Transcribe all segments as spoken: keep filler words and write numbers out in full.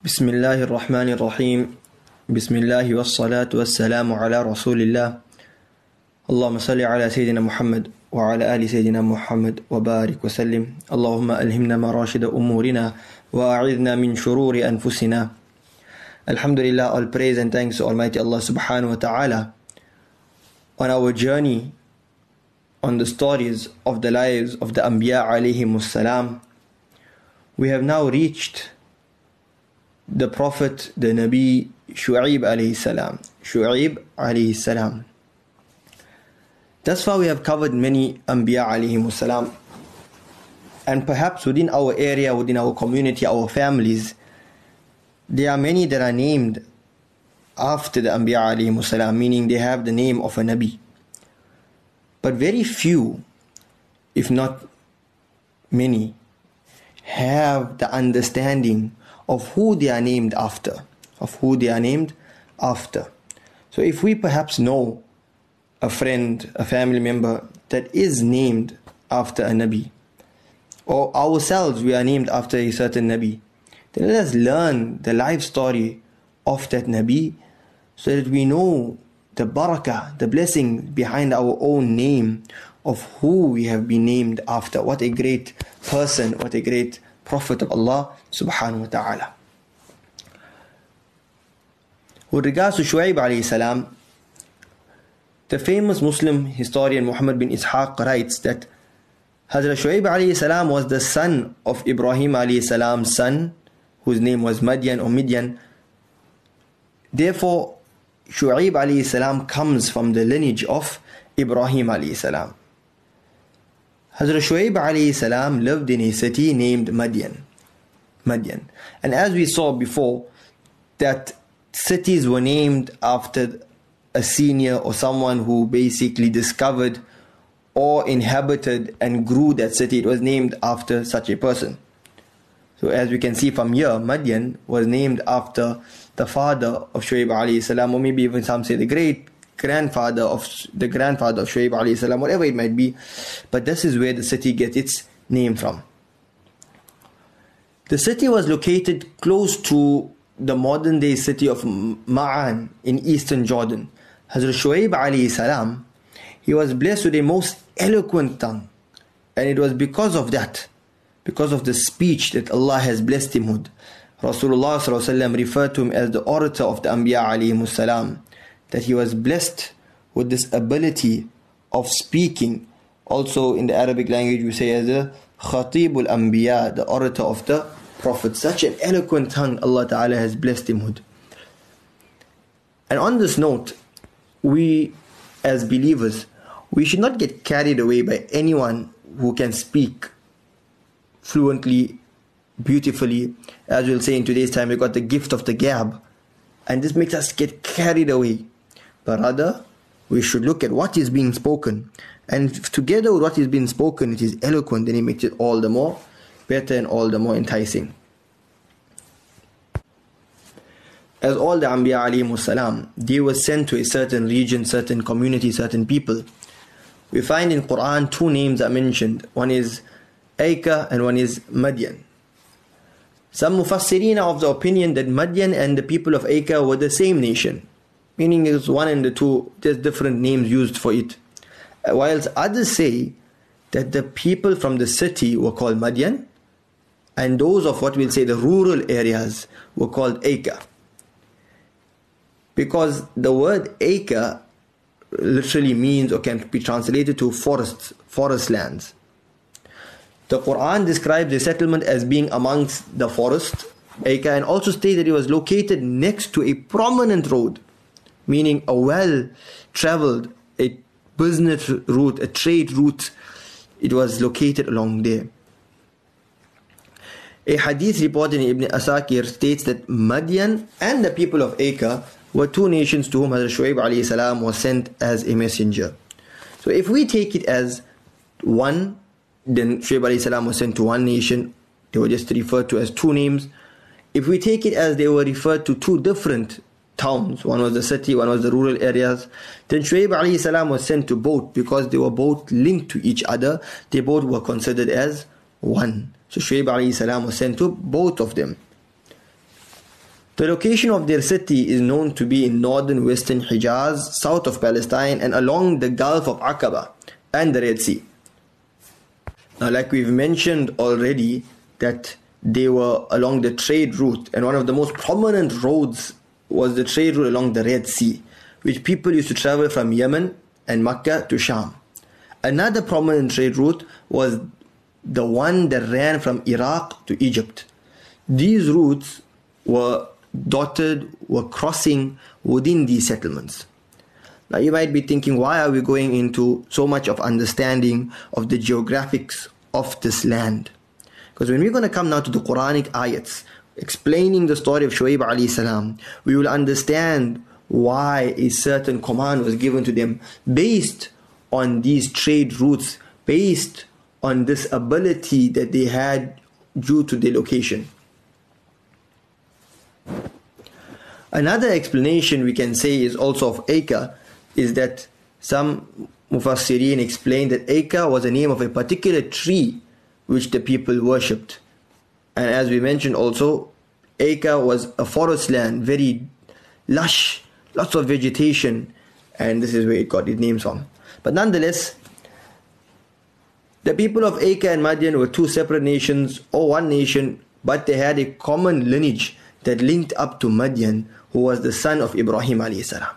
بسم الله الرحمن الرحيم بسم الله والصلاة والسلام على رسول الله اللهم صل على سيدنا محمد وعلى آل سيدنا محمد وبارك وسلم اللهم ألهمنا مراشد أمورنا وأعذنا من شرور أنفسنا. Alhamdulillah, all praise and thanks to Almighty Allah subhanahu wa ta'ala. On our journey on the stories of the lives of the Anbiya alayhimus salam, we have now reached the Prophet, the Nabi Shu'aib alayhi salam. Shu'aib alayhi salam. Thus far we have covered many Anbiya alayhimus salam, and perhaps within our area, within our community, our families, there are many that are named after the Anbiya alayhimus salam, meaning they have the name of a Nabi. But very few, if not many, have the understanding of who they are named after, of who they are named after. So if we perhaps know a friend, a family member that is named after a Nabi, or ourselves we are named after a certain Nabi, then let us learn the life story of that Nabi so that we know the barakah, the blessing behind our own name of who we have been named after. What a great person, what a great Prophet of Allah subhanahu wa ta'ala. With regards to Shu'aib alayhi salam, the famous Muslim historian Muhammad bin Ishaq writes that Hazrat Shu'aib alayhi salam was the son of Ibrahim alayhi salam's son, whose name was Madian or Midian. Therefore, Shu'aib alayhi salam comes from the lineage of Ibrahim alayhi salam. Hazrat Shu'aib alayhi salam lived in a city named Madian. Madian. And as we saw before, that cities were named after a senior or someone who basically discovered or inhabited and grew that city. It was named after such a person. So as we can see from here, Madian was named after the father of Shu'aib alayhi salam, or maybe even some say the great grandfather of the grandfather of Shu'aib alayhi salam, whatever it might be. But this is where the city gets its name from. The city was located close to the modern day city of Ma'an in eastern Jordan. Hazrat Shu'aib alayhi salam, he was blessed with a most eloquent tongue, and it was because of that, because of the speech that Allah has blessed him with. Rasulullah sallallahu alaihi wasallam referred to him as the orator of the Anbiya alayhimus salam, that he was blessed with this ability of speaking. Also in the Arabic language we say as the Khatibul Anbiya, the orator of the Prophet. Such an eloquent tongue Allah Ta'ala has blessed him with. And on this note, we as believers, we should not get carried away by anyone who can speak fluently, beautifully. As we'll say in today's time, we got the gift of the gab, and this makes us get carried away. But rather, we should look at what is being spoken, and together with what is being spoken, it is eloquent, then it makes it all the more better and all the more enticing. As all the Anbiya alayhimus salam, they were sent to a certain region, certain community, certain people. We find in Quran two names are mentioned. One is Aika and one is Madian. Some Mufassirin are of the opinion that Madian and the people of Aika were the same nation, meaning it was one and the two, just different names used for it. Whilst others say that the people from the city were called Madian, and those of what we'll say the rural areas were called Aika. Because the word Aika literally means or can be translated to forests, forest lands. The Quran describes the settlement as being amongst the forest, Aika, and also states that it was located next to a prominent road, meaning a well-traveled, a business route, a trade route. It was located along there. A hadith reported in Ibn Asakir states that Madian and the people of Aika were two nations to whom Hazrat Shu'aib alayhi salam was sent as a messenger. So if we take it as one, then Shu'aib alayhi salam was sent to one nation. They were just referred to as two names. If we take it as they were referred to two different towns, one was the city, one was the rural areas, then Shu'aib alayhi salam was sent to both because they were both linked to each other. They both were considered as one. So Shu'aib alayhi salam was sent to both of them. The location of their city is known to be in northern western Hijaz, south of Palestine, and along the Gulf of Aqaba and the Red Sea. Now, like we've mentioned already, that they were along the trade route, and one of the most prominent roads was the trade route along the Red Sea, which people used to travel from Yemen and Mecca to Sham. Another prominent trade route was the one that ran from Iraq to Egypt. These routes were dotted, were crossing within these settlements. Now you might be thinking, why are we going into so much of understanding of the geographics of this land? Because when we're going to come now to the Quranic ayats explaining the story of Shuaib alayhi salam, we will understand why a certain command was given to them based on these trade routes, based on this ability that they had due to their location. Another explanation we can say is also of Acre, is that some Mufassirin explained that Acre was the name of a particular tree which the people worshipped. And as we mentioned also, Acre was a forest land, very lush, lots of vegetation, and this is where it got its names from. But nonetheless, the people of Acre and Madian were two separate nations, or one nation, but they had a common lineage that linked up to Madian, who was the son of Ibrahim alayhi salam.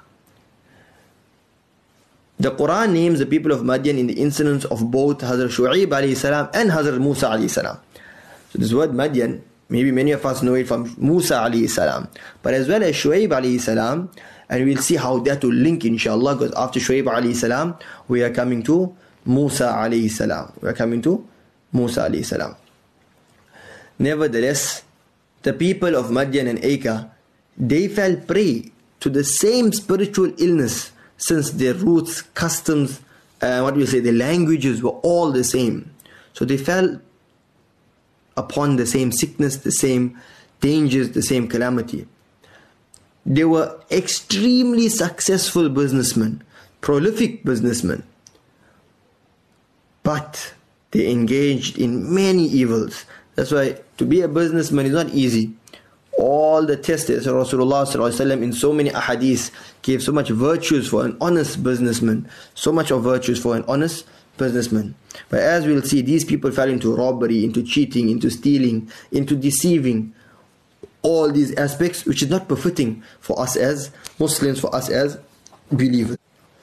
The Quran names the people of Madian in the incidents of both Hazrat Shu'aib alayhi salam and Hazrat Musa alayhi salam. So this word Madian, maybe many of us know it from Musa alayhi salam, but as well as Shu'aib alayhi salam, and we'll see how that will link inshallah, because after Shu'aib alayhi salam, we are coming to Musa alayhi salam. We are coming to Musa alayhi salam. Nevertheless, the people of Madian and Acre, they fell prey to the same spiritual illness, since their roots, customs, uh, what do you say, their languages were all the same. So they fell upon the same sickness, the same dangers, the same calamity. They were extremely successful businessmen, prolific businessmen, but they engaged in many evils. That's why to be a businessman is not easy. All the tests that Rasulullah sallallahu alaihi wasallam in so many ahadith gave so much virtues for an honest businessman, so much of virtues for an honest businessman. But as we'll see, these people fell into robbery, into cheating, into stealing, into deceiving, all these aspects which is not befitting for us as Muslims, for us as believers.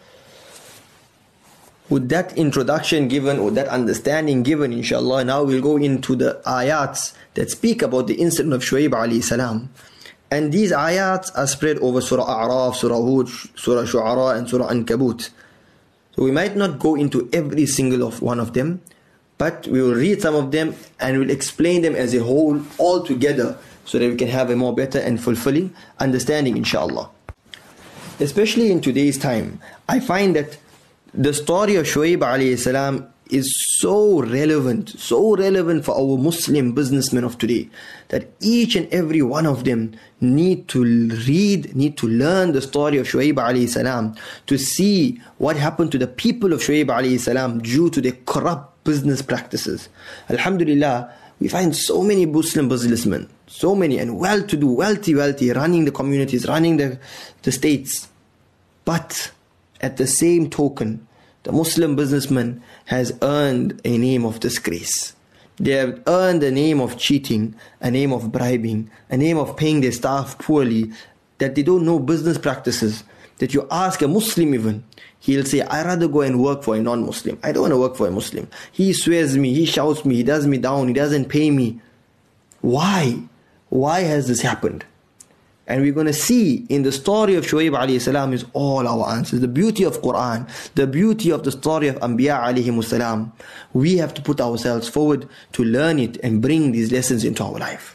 With that introduction given, or that understanding given, inshallah, now we'll go into the ayats that speak about the incident of Shuaib alayhi salam. And these ayats are spread over Surah A'raf, Surah Hud, Surah Shu'ara, and Surah Ankabut. So we might not go into every single of one of them, but we will read some of them and we'll explain them as a whole, all together, so that we can have a more better and fulfilling understanding, inshallah. Especially in today's time, I find that the story of Shuaib alayhi salam is so relevant, so relevant for our Muslim businessmen of today, that each and every one of them need to read, need to learn the story of Shuaib alayhi salam, to see what happened to the people of Shuaib alayhi salam due to their corrupt business practices. Alhamdulillah, we find so many Muslim businessmen, so many, and well-to-do, wealthy, wealthy, running the communities, running the, the states. But at the same token, the Muslim businessman has earned a name of disgrace. They have earned a name of cheating, a name of bribing, a name of paying their staff poorly, that they don't know business practices. That you ask a Muslim even, he'll say, I'd rather go and work for a non-Muslim. I don't want to work for a Muslim. He swears me, he shouts me, he does me down, he doesn't pay me. Why? Why has this happened? And we're going to see in the story of Shuaib alayhi salam is all our answers. The beauty of Quran, the beauty of the story of Anbiya alayhi salam. We have to put ourselves forward to learn it and bring these lessons into our life.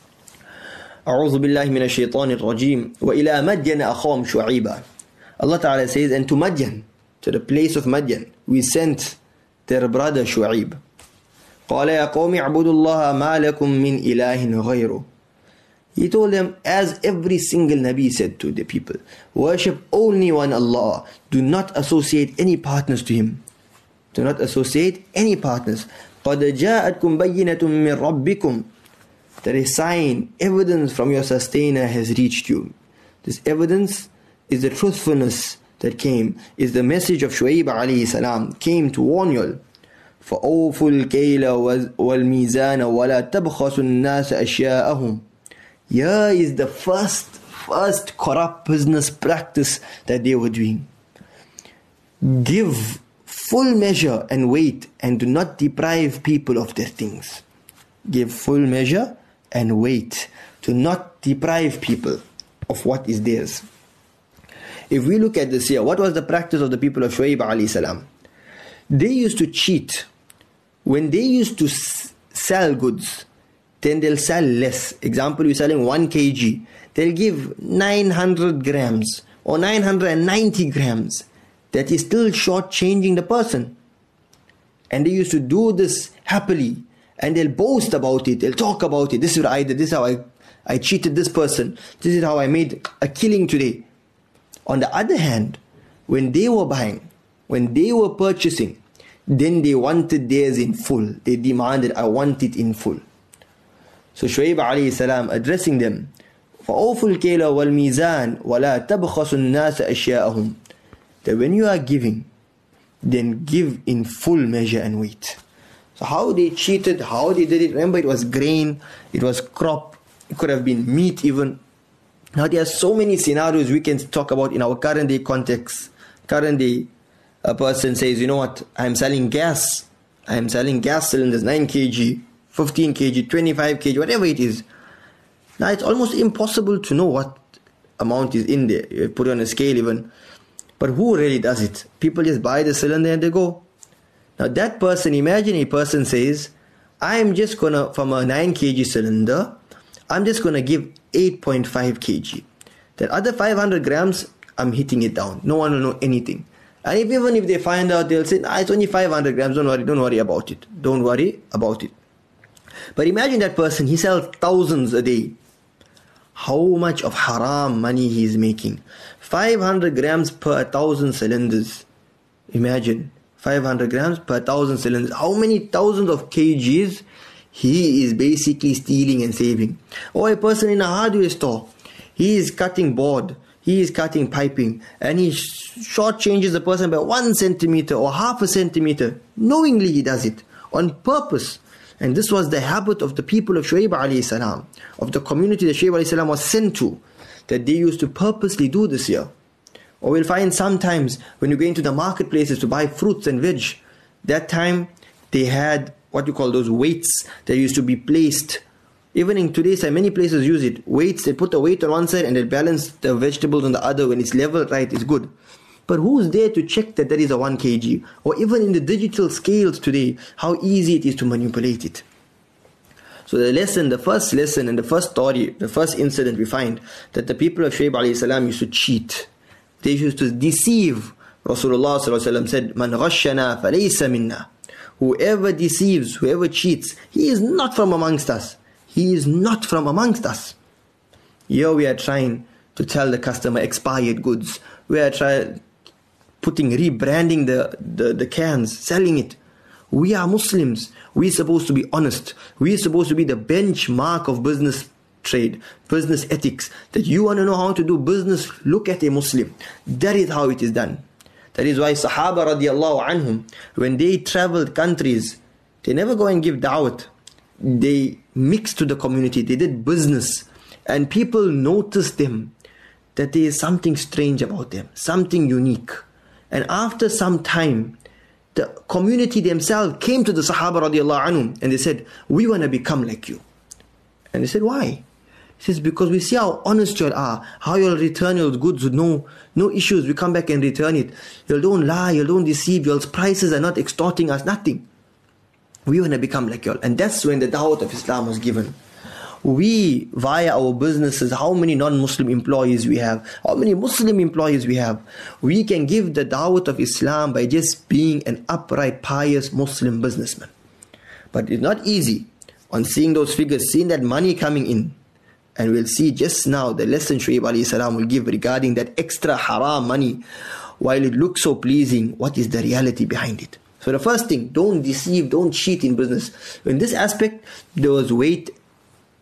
أعوذ بالله من الشيطان الرجيم وإلى مدين أخاهم شعيبا. Allah Ta'ala says, and to Madian, to the place of Madian, we sent their brother Shuaib. قال يا قوم اعبدوا الله ما لكم من إله غيره. He told them, as every single Nabi said to the people, worship only one Allah. Do not associate any partners to Him. Do not associate any partners. قَدْ جَاءَتْكُمْ بَيِّنَةٌ مِّن رَبِّكُمْ. that a sign, evidence from your sustainer has reached you. This evidence is the truthfulness that came, is the message of Shu'aib alayhi salam, came to warn you all. فَأَوْفُوا الْكَيْلَ وَالْمِيزَانَ وَلَا تَبْخَسُوا النَّاسَ أَشْيَاءَهُم. Here is the first, first corrupt business practice that they were doing. Give full measure and weight, and do not deprive people of their things. Give full measure and weight. Do not deprive people of what is theirs. If we look at this here, what was the practice of the people of Shu'aib alayhi salam? They used to cheat. When they used to s- sell goods, then they'll sell less. Example, you're selling one kilogram. They'll give nine hundred grams or nine hundred ninety grams. That is still short-changing the person. And they used to do this happily. And they'll boast about it. They'll talk about it. This is what I did. This is how I, I cheated this person. This is how I made a killing today. On the other hand, when they were buying, when they were purchasing, then they wanted theirs in full. They demanded, I want it in full. So Shu'aib alayhi salam addressing them, فَأَوْفُوا الْكَيْلَ وَالْمِيزَانَ وَلَا تَبْخَسُوا النَّاسَ أَشْيَاءَهُمْ. That when you are giving, then give in full measure and weight. So how they cheated, how they did it, remember it was grain, it was crop, it could have been meat even. Now there are so many scenarios we can talk about in our current day context. Current day, a person says, you know what, I'm selling gas. I'm selling gas cylinders, nine kilograms, fifteen kilograms, twenty-five kilograms, whatever it is. Now it's almost impossible to know what amount is in there. You put it on a scale even. But who really does it? People just buy the cylinder and they go. Now that person, imagine a person says, I'm just going to, from a nine kilogram cylinder, I'm just going to give eight point five kilograms. That other five hundred grams, I'm hitting it down. No one will know anything. And if, even if they find out, they'll say, nah, it's only five hundred grams. Don't worry, don't worry about it. Don't worry about it. But imagine that person, he sells thousands a day. How much of haram money he is making. five hundred grams per thousand cylinders. Imagine, five hundred grams per thousand cylinders. How many thousands of kgs he is basically stealing and saving. Or a person in a hardware store, he is cutting board, he is cutting piping, and he short changes the person by one centimeter or half a centimeter. Knowingly he does it, on purpose. And this was the habit of the people of Shu'aib alayhi salam, of the community that Shu'aib alayhi salam was sent to, that they used to purposely do this here. Or we'll find sometimes when you go into the marketplaces to buy fruits and veg, that time they had what you call those weights that used to be placed. Even in today's time, many places use it. Weights, they put the weight on one side and they balance the vegetables on the other. When it's level right, it's good. But who's there to check that that is a one kilogram? Or even in the digital scales today, how easy it is to manipulate it. So the lesson, the first lesson and the first story, the first incident we find that the people of Shu'aib alayhi salam used to cheat. They used to deceive. Rasulullah sallallahu alayhi wa sallam said, "Man ghashana falaysa minna." Whoever deceives, whoever cheats, he is not from amongst us. He is not from amongst us. Here we are trying to tell the customer expired goods. We are trying putting, rebranding the, the, the cans, selling it. We are Muslims. We're supposed to be honest. We're supposed to be the benchmark of business trade, business ethics. That you want to know how to do business, look at a Muslim. That is how it is done. That is why Sahaba radiallahu anhum, when they traveled countries, they never go and give da'wat. They mixed to the community. They did business. And people noticed them, that there is something strange about them, something unique. And after some time, the community themselves came to the Sahaba radiallahu anhum and they said, we want to become like you. And they said, why? He says, because we see how honest you are, how you'll return your goods with no, no issues. We come back and return it. You don't lie, you don't deceive, your prices are not extorting us, nothing. We want to become like you all. And that's when the da'wat of Islam was given. We, via our businesses, how many non-Muslim employees we have, how many Muslim employees we have, we can give the da'wat of Islam by just being an upright, pious Muslim businessman. But it's not easy. On seeing those figures, seeing that money coming in, and we'll see just now the lesson Shu'aib alayhi salam will give regarding that extra haram money. While it looks so pleasing, what is the reality behind it? So the first thing, don't deceive, don't cheat in business. In this aspect, there was weight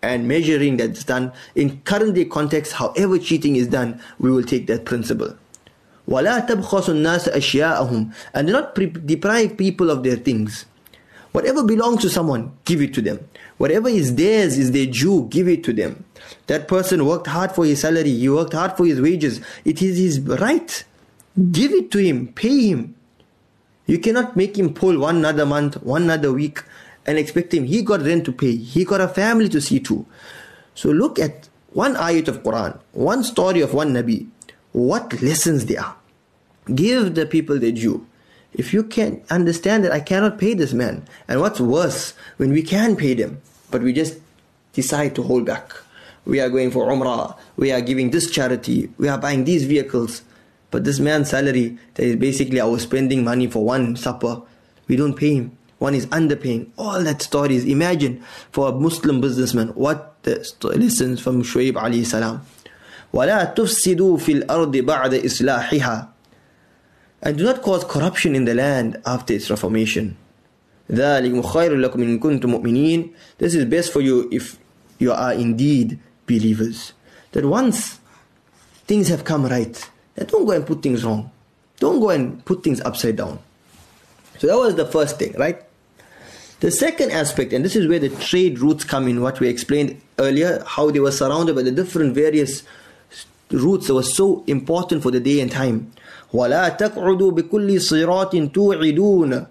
and measuring that's done in current day context, however cheating is done, we will take that principle. وَلَا تَبْخَصُ النَّاسَ أَشْيَاءَهُم, and do not pre- deprive people of their things. Whatever belongs to someone, give it to them. Whatever is theirs, is their due, give it to them. That person worked hard for his salary, he worked hard for his wages. It is his right. Give it to him, pay him. You cannot make him pull one another month, one another week, and expect him. He got rent to pay, he got a family to see to. So look at one ayat of Quran, one story of one Nabi, what lessons they are. Give the people their due. If you can understand that I cannot pay this man, and what's worse, when we can pay them, but we just decide to hold back. We are going for Umrah, we are giving this charity, we are buying these vehicles, but this man's salary, that is basically our spending money for one supper, we don't pay him. One is underpaying. All that stories. Imagine for a Muslim businessman, what the lessons from Shuaib alayhi salam. وَلَا تُفْسِدُوا فِي الْأَرْضِ بَعْدَ إِصْلَاحِهَا, and do not cause corruption in the land after its reformation. ذَلِكُمْ خَيْرٌ لَكُمْ إِن كُنتُم مُؤْمِنِينَ. This is best for you if you are indeed believers. That once things have come right, then don't go and put things wrong. Don't go and put things upside down. So that was the first thing, right? The second aspect, and this is where the trade routes come in, what we explained earlier, how they were surrounded by the different various routes that were so important for the day and time. وَلَا تَقْعُدُوا بِكُلِّ صِرَاطٍ تُوعِدُونَ.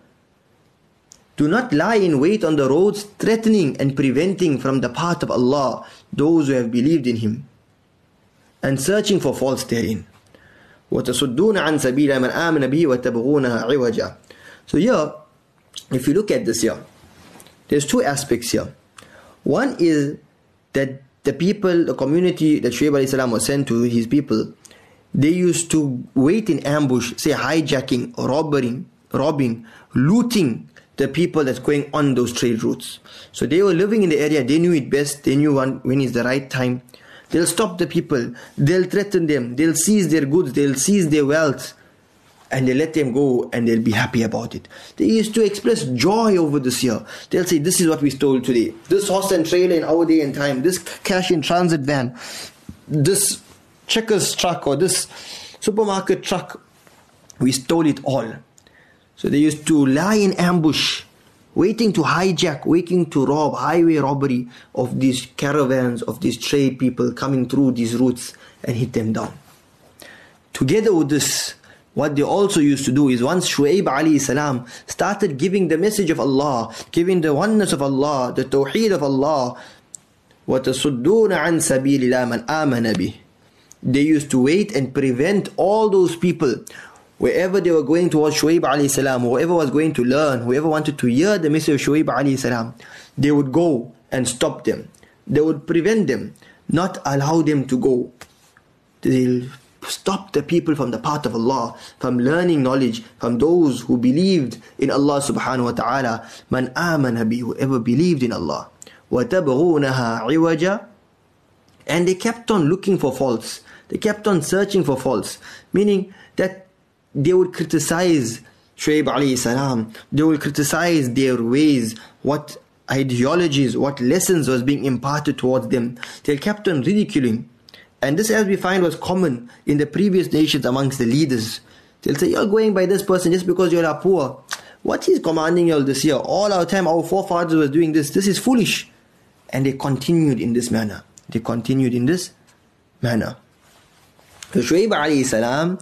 Do not lie in wait on the roads, threatening and preventing from the path of Allah those who have believed in Him, and searching for faults therein. وَتَصُدُّونَ عَنْ سَبِيلَ مَنْ آمَنَ بِهِ وَتَبْغُونَهَا عِوَجًا. So here, if you look at this here, there's two aspects here. One is that the people, the community that Shuaib alayhi salam was sent to, his people, they used to wait in ambush, say hijacking, robbing, robbing, looting the people that's going on those trade routes. So they were living in the area, they knew it best, they knew when, when is the right time. They'll stop the people, they'll threaten them, they'll seize their goods, they'll seize their wealth, and they let them go and they'll be happy about it. They used to express joy over this year. They'll say, this is what we stole today. This horse and trailer in our day and time, this cash in transit van, this checkers truck or this supermarket truck, we stole it all. So they used to lie in ambush, waiting to hijack, waiting to rob, highway robbery of these caravans, of these trade people coming through these routes and hit them down. Together with this, what they also used to do is, once Shuaib alayhi salam started giving the message of Allah, giving the oneness of Allah, the tawheed of Allah, وَتَصُدُّونَ عَنْ سَبِيلِ اللَّهِ مَنْ آمَنَ بِهِ, they used to wait and prevent all those people, wherever they were going towards Shuaib alayhi salam, whoever was going to learn, whoever wanted to hear the message of Shuaib alayhi salam, they would go and stop them. They would prevent them, not allow them to go. They'll stop the people from the path of Allah, from learning knowledge, from those who believed in Allah subhanahu wa ta'ala. Man amana bi, whoever believed in Allah. وَتَبْغُونَهَا عِوَجًا, and they kept on looking for faults. They kept on searching for faults, meaning that they would criticize Shuaib alayhi salam, they would criticize their ways, what ideologies, what lessons was being imparted towards them. They kept on ridiculing. And this, as we find, was common in the previous nations amongst the leaders. They'll say, you're going by this person just because you are poor. What is commanding you all this year? All our time, our forefathers were doing this. This is foolish. And they continued in this manner. They continued in this manner. So Shuaib alayhi salam,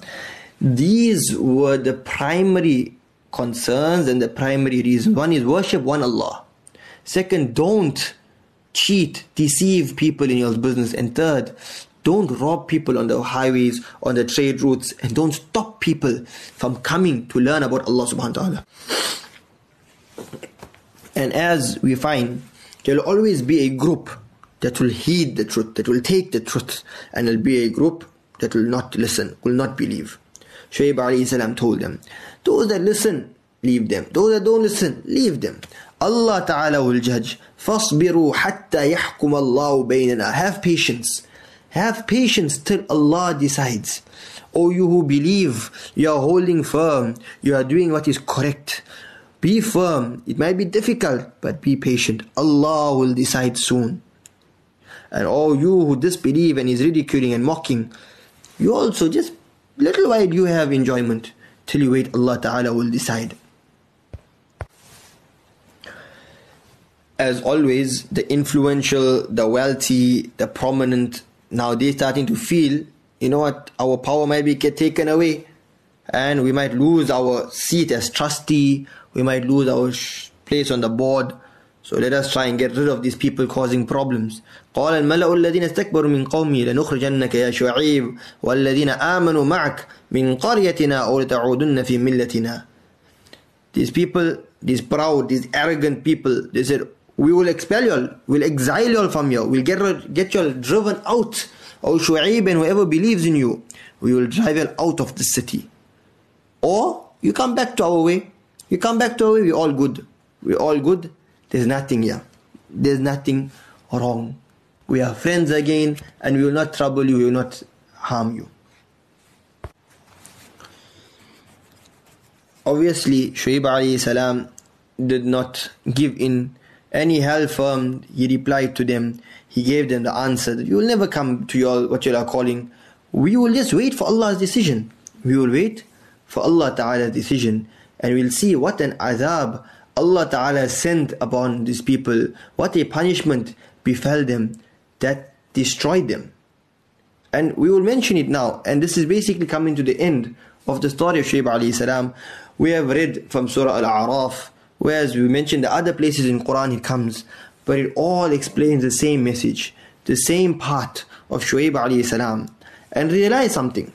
these were the primary concerns and the primary reasons. One is worship one Allah. Second, don't cheat, deceive people in your business. And third, don't rob people on the highways, on the trade routes, and don't stop people from coming to learn about Allah subhanahu wa ta'ala. And as we find, there will always be a group that will heed the truth, that will take the truth, and there will be a group that will not listen, will not believe. Shuaib alayhi salam told them, those that listen, leave them. Those that don't listen, leave them. Allah Ta'ala will judge. فَاصْبِرُوا حَتَّى يَحْكُمَ اللَّهُ بَيْنَنَا. Have patience. Have patience till Allah decides. O you who believe, you are holding firm, you are doing what is correct. Be firm. It might be difficult, but be patient. Allah will decide soon. And all you who disbelieve and is ridiculing and mocking, you also just little while you have enjoyment till you wait, Allah Ta'ala will decide. As always, the influential, the wealthy, the prominent, now they're starting to feel, you know what, our power might be get taken away, and we might lose our seat as trustee, we might lose our sh- place on the board. So let us try and get rid of these people causing problems. قال الملأ الذين استكبروا من قومي لنخرجنك يا شعيب والذين آمنوا معك من قريتنا أو لتعودن في ملتنا. These people, these proud, these arrogant people, they said, we will expel you all, we'll exile you all from here, we'll get, get you all driven out. O Shu'aib and whoever believes in you, we will drive you out of the city. Or you come back to our way, you come back to our way, we're all good. We're all good. There's nothing here. There's nothing wrong. We are friends again, and we will not trouble you, we will not harm you. Obviously, Shu'aib alayhi salam did not give in any hell firm. He replied to them. He gave them the answer that you will never come to your what you are calling. We will just wait for Allah's decision. We will wait for Allah Ta'ala's decision, and we'll see what an azab Allah Ta'ala sent upon these people, what a punishment befell them that destroyed them. And we will mention it now, and this is basically coming to the end of the story of Shu'aib alayhi salam. We have read from Surah Al-A'raf, whereas we mentioned the other places in Quran it comes, but it all explains the same message, the same part of Shu'aib alayhi salam. And realize something,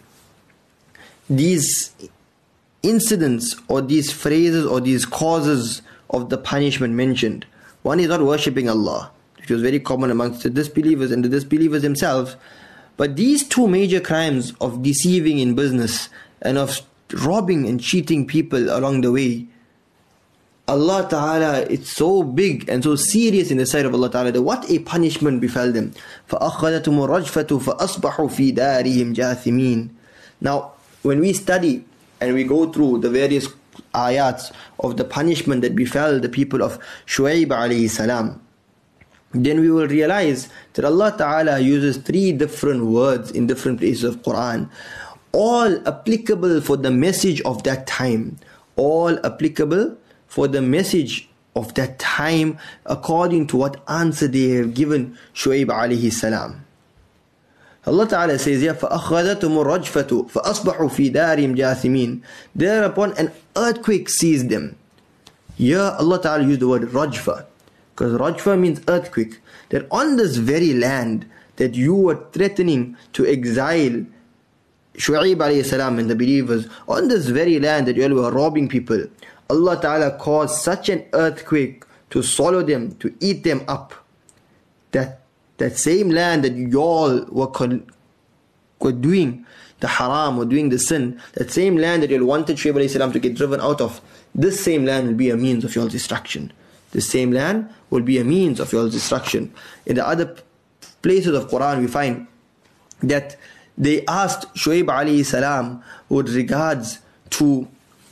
these incidents or these phrases or these causes of the punishment mentioned, one is not worshipping Allah, which was very common amongst the disbelievers and the disbelievers themselves, but these two major crimes of deceiving in business and of robbing and cheating people along the way, Allah Ta'ala, it's so big and so serious in the sight of Allah Ta'ala that what a punishment befell them. فَأَخَذَتُمُ الرَّجْفَةُ فَأَصْبَحُوا فِي دَارِهِمْ جَاثِمِينَ. Now, when we study and we go through the various ayats of the punishment that befell the people of Shu'aib alayhi salam, then we will realize that Allah Ta'ala uses three different words in different places of Quran, all applicable for the message of that time, all applicable for the message of that time according to what answer they have given Shu'aib alayhi salam. Allah Ta'ala says here, فَأَخَذَتُمُ الرَّجْفَةُ فَأَصْبَحُوا فِي دَارِهِمْ جَاثِمِينَ. Thereupon an earthquake seized them. Here Allah Ta'ala used the word rajfa, because rajfa means earthquake. That on this very land that you were threatening to exile Shu'aib alayhi salam and the believers, on this very land that you all were robbing people, Allah Ta'ala caused such an earthquake to swallow them, to eat them up, that that same land that y'all were, con- were doing the haram or doing the sin, that same land that you wanted Shu'aib alayhi salam to get driven out of, this same land will be a means of y'all's destruction. This same land will be a means of y'all's destruction. In the other places of Quran we find that they asked Shu'aib alayhi salam with regards to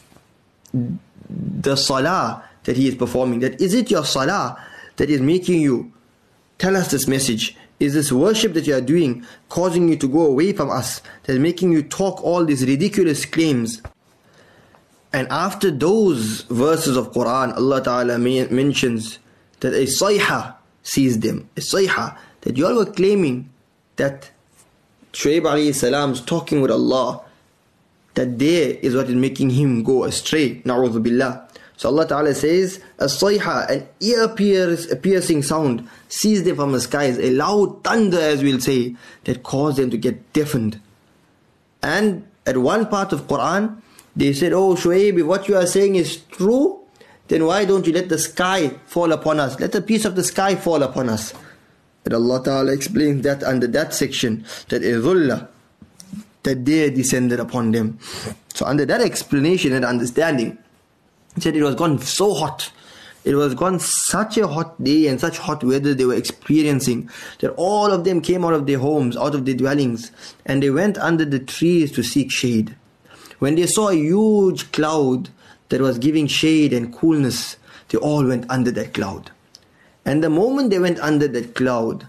the salah that he is performing, that is it your salah that is making you tell us this message? Is this worship that you are doing causing you to go away from us, that is making you talk all these ridiculous claims? And after those verses of Quran, Allah Ta'ala mentions that a sayha seized them, a sayha, that you all were claiming that Shu'aib alayhi salam is talking with Allah, that there is what is making him go astray, na'udhu billah. So Allah Ta'ala says, a sayha, an ear-piercing sound, seized them from the skies, a loud thunder, as we'll say, that caused them to get deafened. And at one part of Quran, they said, oh Shu'aib, if what you are saying is true, then why don't you let the sky fall upon us? Let a piece of the sky fall upon us. And Allah Ta'ala explains that under that section, that a dhullah, that they descended upon them. So under that explanation and understanding, he said it was gone so hot, it was gone such a hot day and such hot weather they were experiencing, that all of them came out of their homes, out of their dwellings, and they went under the trees to seek shade. When they saw a huge cloud that was giving shade and coolness, they all went under that cloud. And the moment they went under that cloud,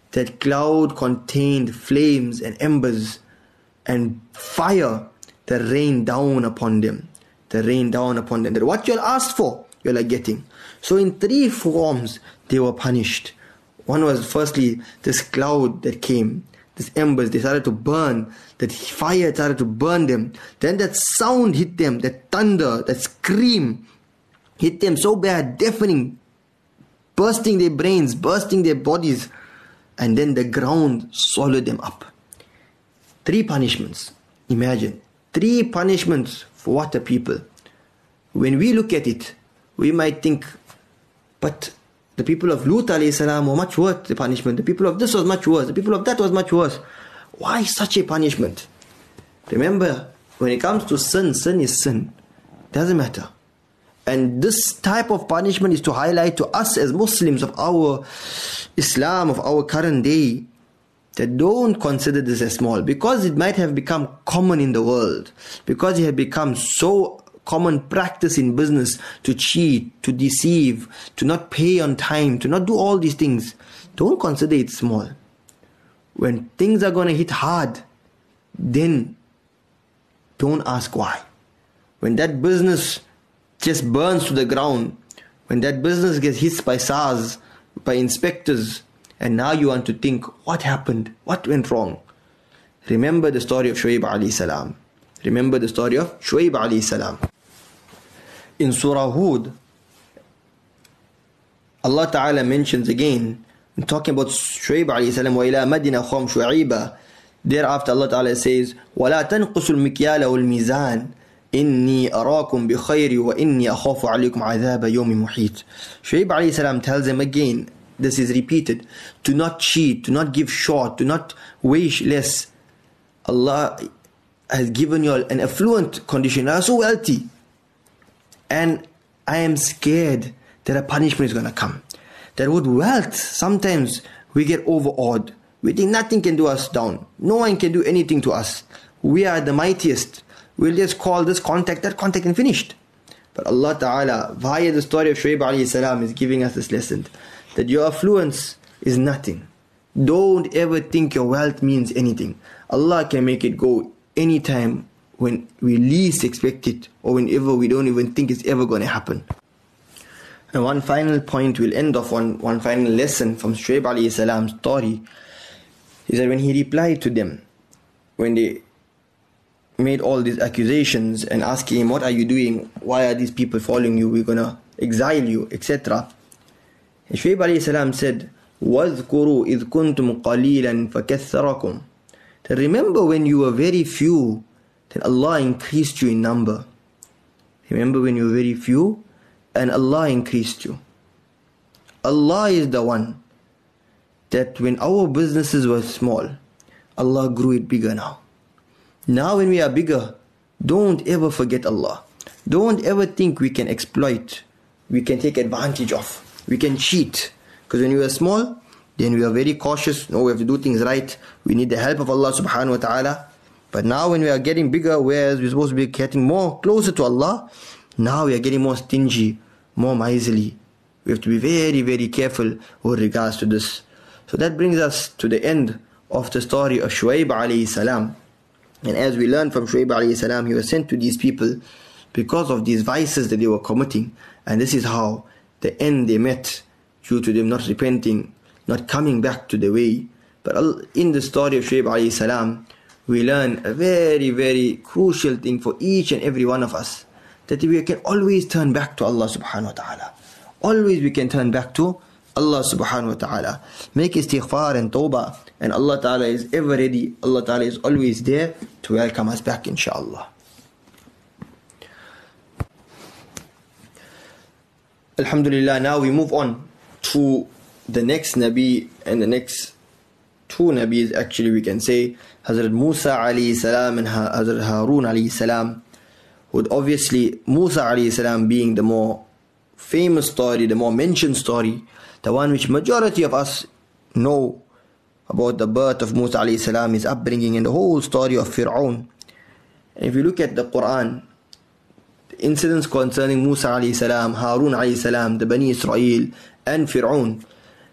that cloud contained flames and embers and fire that rained down upon them. That rained down upon them. That what you all asked for, you all are getting. So in three forms, they were punished. One was firstly this cloud that came. These embers, they started to burn. That fire started to burn them. Then that sound hit them. That thunder, that scream hit them so bad, deafening, bursting their brains, bursting their bodies. And then the ground swallowed them up. Three punishments. Imagine. Three punishments for what a people. When we look at it, we might think, but the people of Lut alayhi salam were much worse, the punishment. The people of this was much worse. The people of that was much worse. Why such a punishment? Remember, when it comes to sin, sin is sin. Doesn't matter. And this type of punishment is to highlight to us as Muslims of our Islam, of our current day, that don't consider this as small, because it might have become common in the world, because it has become so common practice in business to cheat, to deceive, to not pay on time, to not do all these things. Don't consider it small. When things are going to hit hard, then don't ask why. When that business just burns to the ground, when that business gets hit by SARS, by inspectors, and now you want to think, what happened? What went wrong? Remember the story of Shuaib alayhi salam. Remember the story of Shuaib alayhi salam. In Surah Hud, Allah Ta'ala mentions again, in talking about Shuaib alayhi salam, وَإِلَى مَدِنَ خَوْمْ شُعِيبًا. Thereafter Allah Ta'ala says, وَلَا تَنْقُسُوا الْمِكْيَالَ وَالْمِيزَانِ إِنِّي أَرَاكُمْ بِخَيْرِ وَإِنِّي أَخَافُ عَلَيْكُمْ عَذَابَ يَوْمٍ مُحِيطٍ. Shuaib alayhi salam tells them again, this is repeated, to not cheat, to not give short, to not weigh less. Allah has given you an affluent condition. You are so wealthy. And I am scared that a punishment is going to come. That with wealth, sometimes we get overawed. We think nothing can do us down. No one can do anything to us. We are the mightiest. We'll just call this contact, that contact, and finished. But Allah Ta'ala, via the story of Shuaib alayhi salam, is giving us this lesson. That your affluence is nothing. Don't ever think your wealth means anything. Allah can make it go anytime when we least expect it, or whenever we don't even think it's ever going to happen. And one final point we'll end off on, one final lesson from Shuaib alayhi salam's story, is that when he replied to them, when they made all these accusations and asking him, what are you doing? Why are these people following you? We're going to exile you, et cetera. And Shuaib alayhi salam said, وَاذْكُرُوا إِذْ كُنْتُمْ قَلِيلًا فَكَثَّرَكُمْ. That remember when you were very few, then Allah increased you in number. Remember when you were very few, and Allah increased you. Allah is the one that when our businesses were small, Allah grew it bigger now. Now when we are bigger, don't ever forget Allah. Don't ever think we can exploit, we can take advantage of, we can cheat. Because when we were small, then we are very cautious. No, we have to do things right. We need the help of Allah subhanahu wa ta'ala. But now when we are getting bigger, whereas we're supposed to be getting more closer to Allah, now we are getting more stingy, more miserly. We have to be very, very careful with regards to this. So that brings us to the end of the story of Shuaib alayhi salam. And as we learn from Shuaib alayhi salam, he was sent to these people because of these vices that they were committing. And this is how the end they met, due to them not repenting, not coming back to the way. But in the story of Shuaib alayhi salam, we learn a very, very crucial thing for each and every one of us, that we can always turn back to Allah subhanahu wa ta'ala. Always we can turn back to Allah subhanahu wa ta'ala. Make istighfar and tawbah, and Allah ta'ala is ever ready. Allah ta'ala is always there to welcome us back, inshaAllah. Alhamdulillah, now we move on to the next Nabi, and the next two Nabis actually we can say, Hazrat Musa alayhi salam and Hazrat Harun alayhi salam. With obviously Musa alayhi salam being the more famous story, the more mentioned story, the one which majority of us know about the birth of Musa alayhi salam, his upbringing, and the whole story of Fir'aun. And if you look at the Quran, the incidents concerning Musa alayhi salam, Harun alayhi salam, the Bani Israel, and Fir'aun,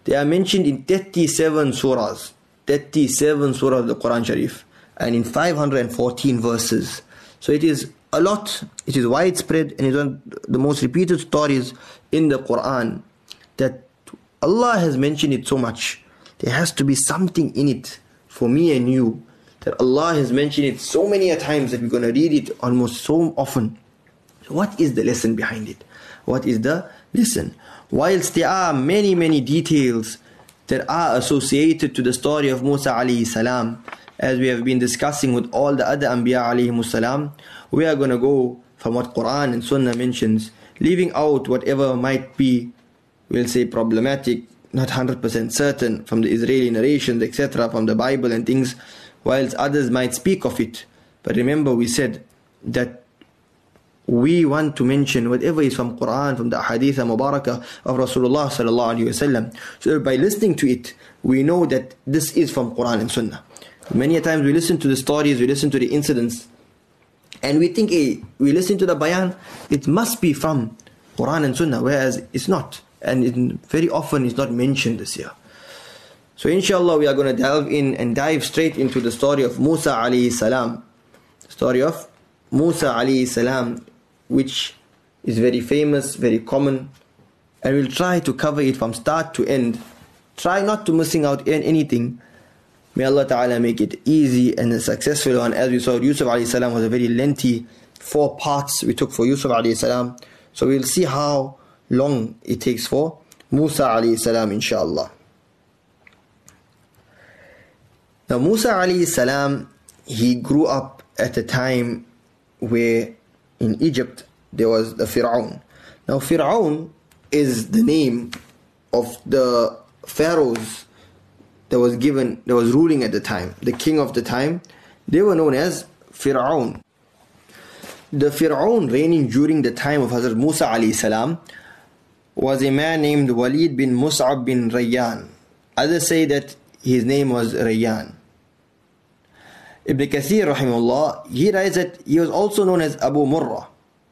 They are mentioned in thirty-seven surahs, thirty-seven surahs of the Quran Sharif, and in five hundred fourteen verses. So it is a lot, it is widespread, and it is one of the most repeated stories in the Quran, that Allah has mentioned it so much. There has to be something in it for me and you, that Allah has mentioned it so many a times that we're going to read it almost so often. So what is the lesson behind it? What is the lesson? Whilst there are many, many details that are associated to the story of Musa alayhi salam, as we have been discussing with all the other Anbiya alayhi salam, we are going to go from what Quran and Sunnah mentions, leaving out whatever might be, we'll say, problematic, not one hundred percent certain, from the Israeli narrations, et cetera, from the Bible and things, whilst others might speak of it. But remember, we said that we want to mention whatever is from Quran, from the Hadith Mubarakah of Rasulullah sallallahu alaihi wasallam. So by listening to it, we know that this is from Quran and Sunnah. Many a times we listen to the stories, we listen to the incidents, and we think, hey, we listen to the bayan, it must be from Quran and Sunnah, whereas it's not. And it, very often it's not mentioned this year. So inshallah we are going to delve in and dive straight into the story of Musa alayhi salam. The story of Musa alayhi salam, which is very famous, very common, and we'll try to cover it from start to end. Try not to missing out in anything. May Allah Ta'ala make it easy and a successful one. As we saw, Yusuf alayhi salam was a very lengthy four parts we took for Yusuf alayhi salam. So we'll see how long it takes for Musa alayhi salam, inshallah. Now Musa alayhi salam, he grew up at a time where in Egypt there was the Fir'aun. Now Fir'aun is the name of the pharaohs that was given, that was ruling at the time, the king of the time. They were known as Fir'aun. The Fir'aun reigning during the time of Hazrat Musa alayhi salam was a man named Walid bin Mus'ab bin Rayyan. Others say that his name was Rayyan. Ibn Kathir rahimahullah, he writes that he was also known as Abu Murrah.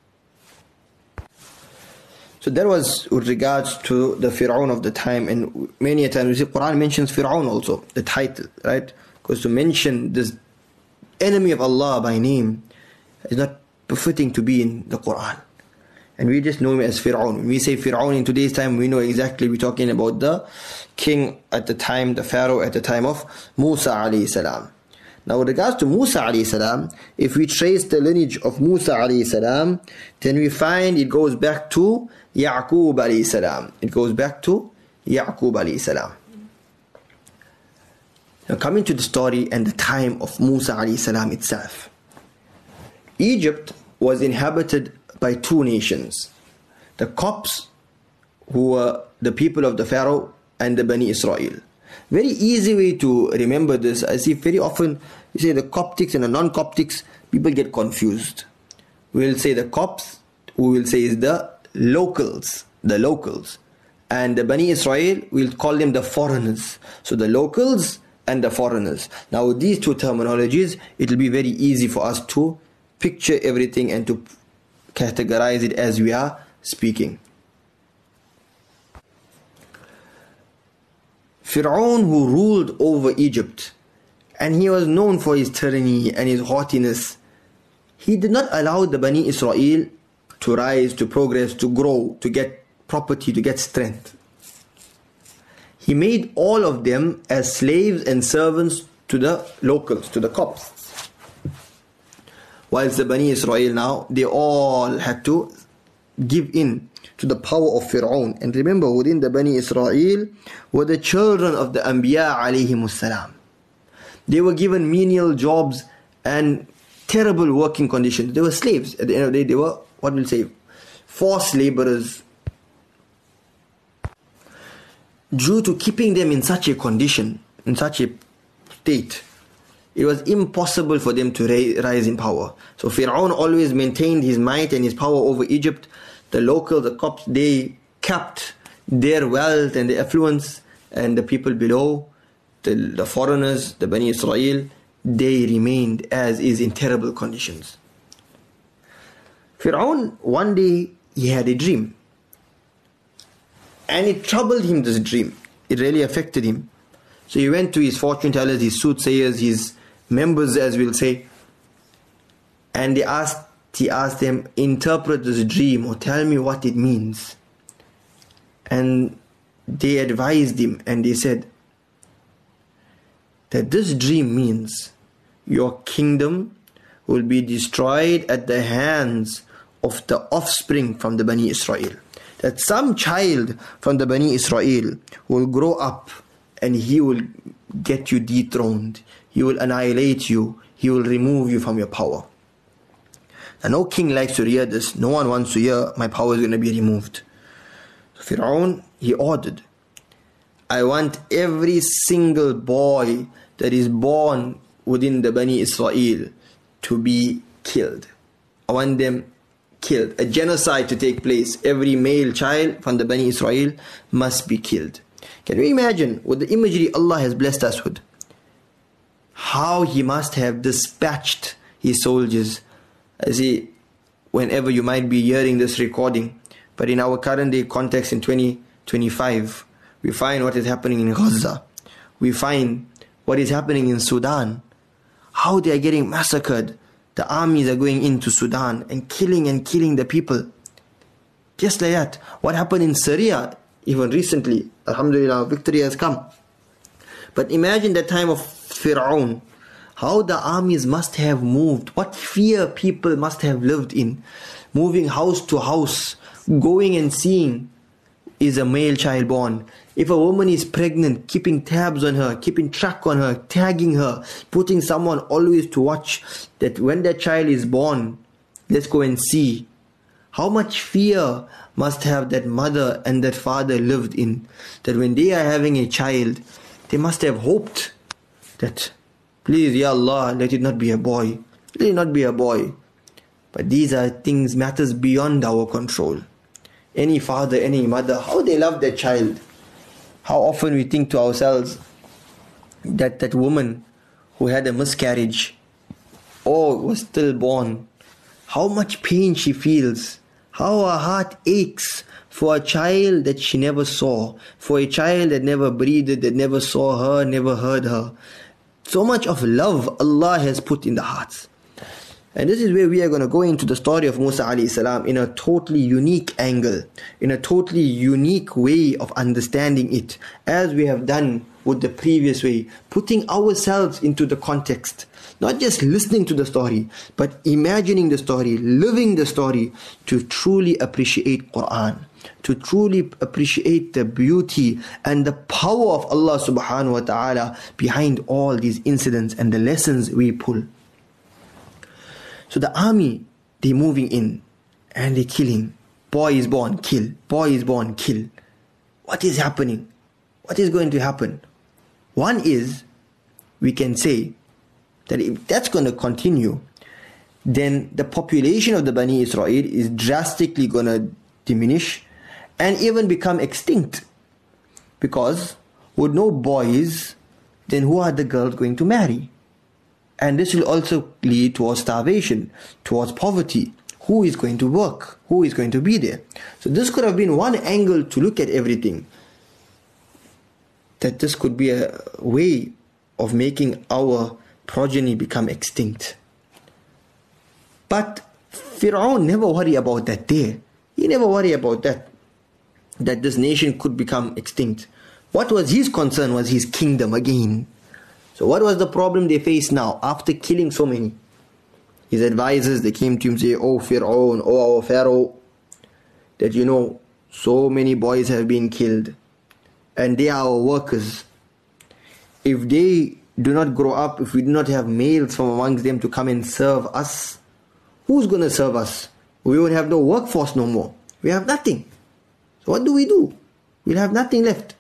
So that was with regards to the Fir'aun of the time, and many a time we see Quran mentions Fir'aun also, the title, right? Because to mention this enemy of Allah by name is not befitting to be in the Quran. And we just know him as Fir'aun. When we say Fir'aun in today's time, we know exactly we're talking about the king at the time, the pharaoh at the time of Musa alayhi salam. Now with regards to Musa alayhi salam, if we trace the lineage of Musa alayhi salam, then we find it goes back to Ya'qub alayhi salam. It goes back to Ya'qub alayhi salam. Now coming to the story and the time of Musa alayhi salam itself. Egypt was inhabited by two nations. The Copts, who were the people of the Pharaoh, and the Bani Israel. Very easy way to remember this. I see very often you say the Coptics and the non-Coptics, people get confused. We will say the Copts, we will say is the locals, the locals. And the Bani Israel, we'll call them the foreigners. So the locals and the foreigners. Now with these two terminologies, it will be very easy for us to picture everything and to categorize it as we are speaking. Fir'aun, who ruled over Egypt, and he was known for his tyranny and his haughtiness, he did not allow the Bani Israel to rise, to progress, to grow, to get property, to get strength. He made all of them as slaves and servants to the locals, to the Copts. Whilst the Bani Israel now, they all had to give in to the power of Fir'aun. And remember, within the Bani Israel were the children of the Anbiya alayhimus salam. They were given menial jobs and terrible working conditions. They were slaves. At the end of the day, they were, what we'll say, forced laborers. Due to keeping them in such a condition, in such a state, it was impossible for them to rise in power. So Fir'aun always maintained his might and his power over Egypt. The locals, the Copts, they kept their wealth and their affluence, and the people below, the, the foreigners, the Bani Israel, they remained as is in terrible conditions. Fir'aun, one day, he had a dream. And it troubled him, this dream. it really affected him. So he went to his fortune tellers, his soothsayers, his members, as we'll say, and they asked, he asked them, interpret this dream or tell me what it means. And they advised him and they said that this dream means your kingdom will be destroyed at the hands of the offspring from the Bani Israel. That some child from the Bani Israel will grow up and he will get you dethroned. He will annihilate you. He will remove you from your power. And no king likes to hear this. No one wants to hear, my power is going to be removed. So Fir'aun, he ordered, I want every single boy that is born within the Bani Israel to be killed. I want them killed. A genocide to take place. Every male child from the Bani Israel must be killed. Can you imagine with the imagery Allah has blessed us with, how he must have dispatched his soldiers? I see, whenever you might be hearing this recording, but in our current day context in twenty twenty-five, we find what is happening in Gaza. We find what is happening in Sudan. How they are getting massacred. The armies are going into Sudan and killing and killing the people. Just like that. What happened in Syria, even recently, alhamdulillah, victory has come. But imagine the time of Fir'aun. How the armies must have moved. What fear people must have lived in. Moving house to house. Going and seeing, is a male child born? If a woman is pregnant, keeping tabs on her, keeping track on her, tagging her, putting someone always to watch that when that child is born, let's go and see. How much fear must have that mother and that father lived in, that when they are having a child, they must have hoped that, please, Ya Allah, let it not be a boy. Let it not be a boy. But these are things, matters beyond our control. Any father, any mother, how they love their child. How often we think to ourselves that that woman who had a miscarriage or was stillborn, how much pain she feels, how her heart aches for a child that she never saw, for a child that never breathed, that never saw her, never heard her. So much of love Allah has put in the hearts. And this is where we are going to go into the story of Musa alayhi salam in a totally unique angle, in a totally unique way of understanding it, as we have done with the previous way, putting ourselves into the context, not just listening to the story, but imagining the story, living the story, to truly appreciate Quran, to truly appreciate the beauty and the power of Allah subhanahu wa ta'ala behind all these incidents and the lessons we pull. So the army, they're moving in and they're killing. Boy is born, kill. Boy is born, kill. What is happening? What is going to happen? One is, we can say that if that's going to continue, then the population of the Bani Israel is drastically going to diminish and even become extinct. Because with no boys, then who are the girls going to marry? And this will also lead towards starvation, towards poverty. Who is going to work? Who is going to be there? So this could have been one angle to look at everything. That this could be a way of making our progeny become extinct. But Fir'aun never worried about that there. He never worried about that. That this nation could become extinct. What was his concern was his kingdom again. So what was the problem they faced now after killing so many? His advisors, they came to him and say, oh Fir'aun, oh our Pharaoh, that you know, so many boys have been killed and they are our workers. If they do not grow up, if we do not have males from amongst them to come and serve us, who's going to serve us? We won't have no workforce no more. We have nothing. So what do we do? We'll have nothing left.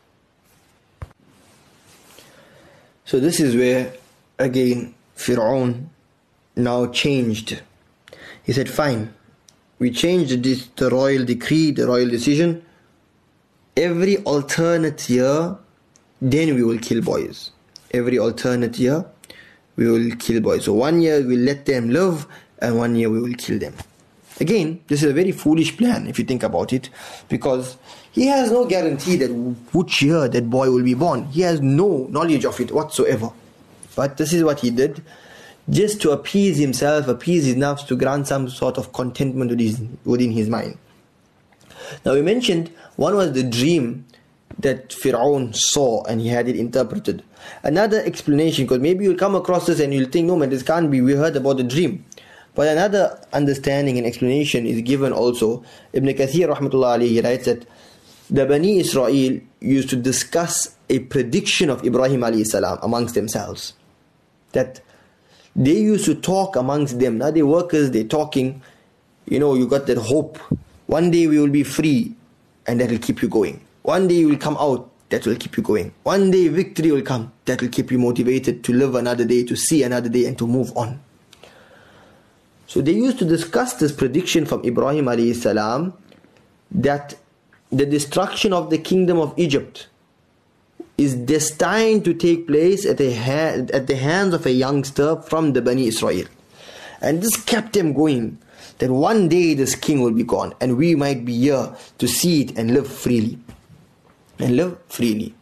So this is where, again, Fir'aun now changed. He said, fine, we changed this, the royal decree, the royal decision. Every alternate year, then we will kill boys. Every alternate year, we will kill boys. So one year we'll let them live, and one year we will kill them. Again, this is a very foolish plan if you think about it, because he has no guarantee that which year that boy will be born. He has no knowledge of it whatsoever. But this is what he did, just to appease himself, appease his nafs, to grant some sort of contentment within his mind. Now we mentioned one was the dream that Fir'aun saw and he had it interpreted. Another explanation, because maybe you'll come across this and you'll think, no man, this can't be, we heard about the dream. But another understanding and explanation is given also. Ibn Kathir rahmatullah alayhi writes that the Bani Israel used to discuss a prediction of Ibrahim alayhi salam amongst themselves. That they used to talk amongst them. Now they're workers, they're talking. You know, you got that hope. One day we will be free, and that will keep you going. One day you will come out, that will keep you going. One day victory will come, that will keep you motivated to live another day, to see another day, and to move on. So they used to discuss this prediction from Ibrahim alayhi salam, that the destruction of the kingdom of Egypt is destined to take place at the, ha at the hands of a youngster from the Bani Israel. And this kept them going, that one day this king will be gone and we might be here to see it and live freely. And live freely.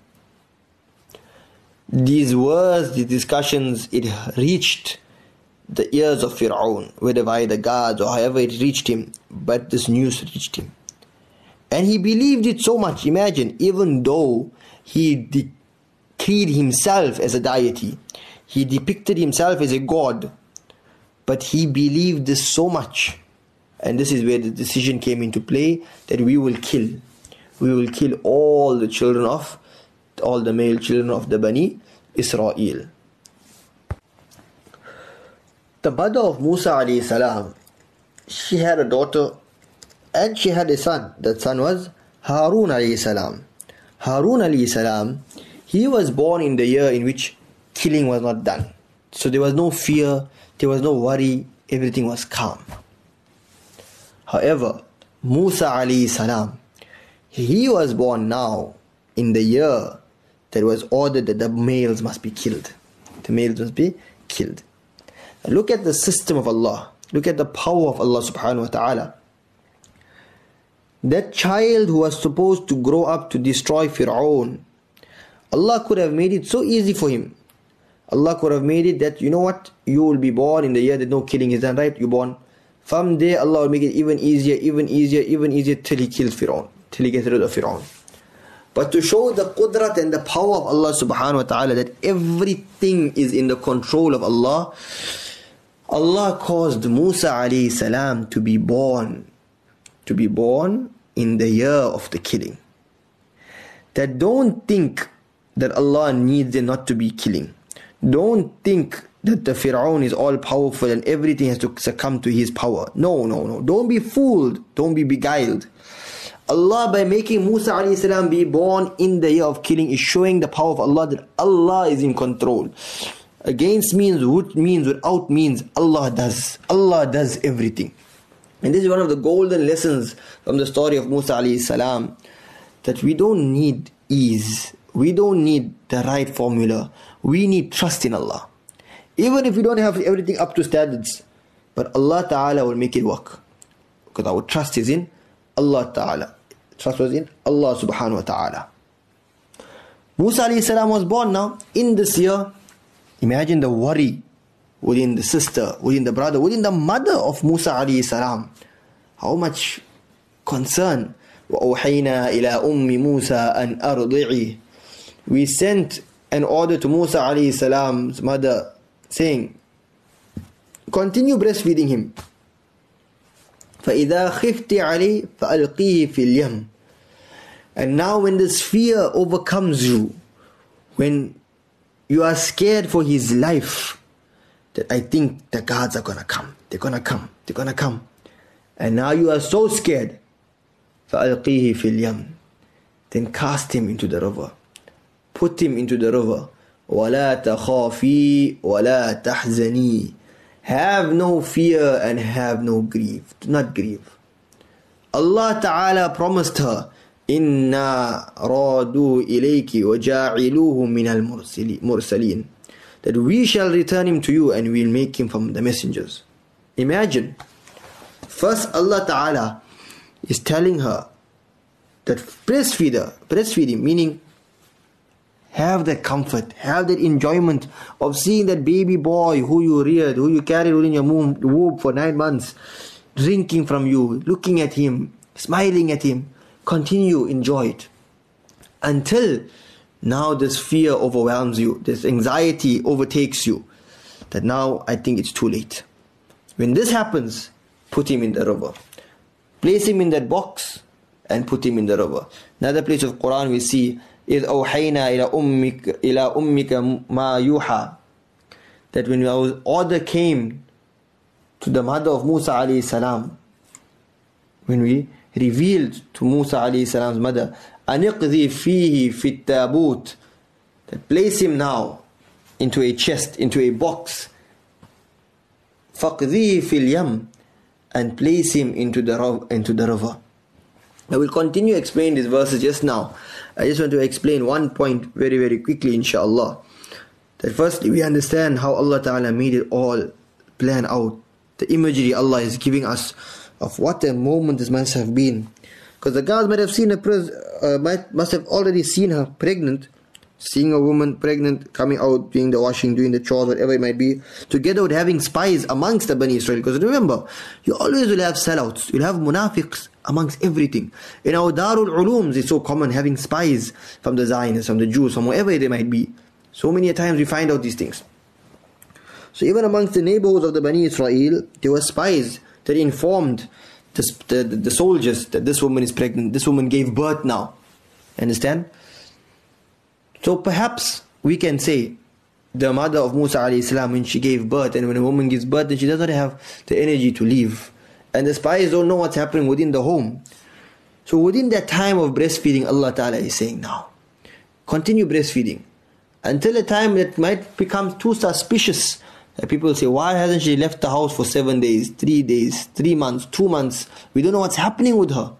These words, these discussions, it reached the ears of Fir'aun, whether via the guards or however it reached him, but this news reached him. And he believed it so much. Imagine, even though he decreed himself as a deity, he depicted himself as a god, but he believed this so much. And this is where the decision came into play, that we will kill. We will kill all the children of, all the male children of the Bani Israel. The mother of Musa alayhi salam, she had a daughter and she had a son. That son was Harun alayhi salam. Harun alayhi salam, he was born in the year in which killing was not done. So there was no fear, there was no worry, everything was calm. However, Musa alayhi salam, he was born now in the year that was ordered that the males must be killed. The males must be killed. And look at the system of Allah. Look at the power of Allah subhanahu wa ta'ala. That child who was supposed to grow up to destroy Fir'aun, Allah could have made it so easy for him. Allah could have made it that, you know what, you will be born in the year that no killing is done, right? You're born. From there, Allah will make it even easier, even easier, even easier till he kills Fir'aun, till he gets rid of Fir'aun. But to show the qudrat and the power of Allah subhanahu wa ta'ala, that everything is in the control of Allah, Allah caused Musa alayhi salam to be born, to be born in the year of the killing. That don't think that Allah needs them not to be killing. Don't think that the Fir'aun is all powerful and everything has to succumb to his power. No, no, no. Don't be fooled. Don't be beguiled. Allah, by making Musa alayhi salam be born in the year of killing, is showing the power of Allah, that Allah is in control. Against means, with means, without means, Allah does. Allah does everything. And this is one of the golden lessons from the story of Musa alayhi salam, that we don't need ease. We don't need the right formula. We need trust in Allah. Even if we don't have everything up to standards, but Allah Ta'ala will make it work. Because our trust is in Allah Ta'ala. Trust was in Allah Subhanahu wa Ta'ala. Musa alayhi salam was born now in this year. Imagine the worry within the sister, within the brother, within the mother of Musa alayhi salam. How much concern. وَأَوْحَيْنَا إِلَىٰ أُمِّ مُوسَىٰ أَنْ أَرْضِعِهِ. We sent an order to Musa alayhi salam's mother, saying, continue breastfeeding him. فَإِذَا خِفْتِ عَلَيْهِ فَأَلْقِيهِ فِي الْيَمِّ. And now when this fear overcomes you, when you are scared for his life, that I think the guards are going to come, they're going to come, they're going to come. And now you are so scared, فَأَلْقِيهِ فِي الْيَمِّ. Then cast him into the river. Put him into the river. وَلَا تَخَافِي وَلَا تَحْزَنِي. Have no fear and have no grief. Do not grieve. Allah Ta'ala promised her, إِنَّا رَادُوا إِلَيْكِ وَجَاعِلُوهُ مِنَ الْمُرْسَلِينَ. That we shall return him to you and we'll make him from the messengers. Imagine First, Allah Ta'ala is telling her that breastfeed her, breastfeeding, meaning have that comfort, have that enjoyment of seeing that baby boy who you reared, who you carried within your womb for nine months, drinking from you, looking at him, smiling at him. Continue, enjoy it. Until now this fear overwhelms you, this anxiety overtakes you, that now I think it's too late. When this happens, put him in the river. Place him in that box and put him in the river. Another place of Quran we see, إِذْ أَوْحَيْنَا إِلَى أُمِّكَ إِلَى أُمِّكَ مَا يُوحَى, that when our order came to the mother of Musa alayhi salam, when we revealed to Musa alayhi salam's mother, أَنِقْذِي فِيهِ فِي التَّابُوتِ, that place him now into a chest, into a box, فَقْذِي فِي الْيَمِّ, and place him into the, into the river. Now we'll continue explaining these verses just now. I just want to explain one point very very quickly, inshallah. That firstly we understand how Allah Ta'ala made it all plan out. The imagery Allah is giving us of what a moment this must have been. Because the guys might have seen a uh, might must have already seen her pregnant, seeing a woman pregnant, coming out, doing the washing, doing the chores, whatever it might be, together with having spies amongst the Bani Israel. Because remember, you always will have sellouts, you'll have munafiqs amongst everything. In our Darul Ulooms, it's so common having spies from the Zionists, from the Jews, from wherever they might be. So many times we find out these things. So even amongst the neighborhoods of the Bani Israel, there were spies that informed the, the, the soldiers that this woman is pregnant, this woman gave birth now. Understand? So perhaps we can say the mother of Musa alayhi salam, when she gave birth, and when a woman gives birth, then she doesn't have the energy to leave. And the spies don't know what's happening within the home. So within that time of breastfeeding, Allah Ta'ala is saying now, continue breastfeeding until a time that might become too suspicious. That people say, why hasn't she left the house for seven days, three days, three months, two months? We don't know what's happening with her.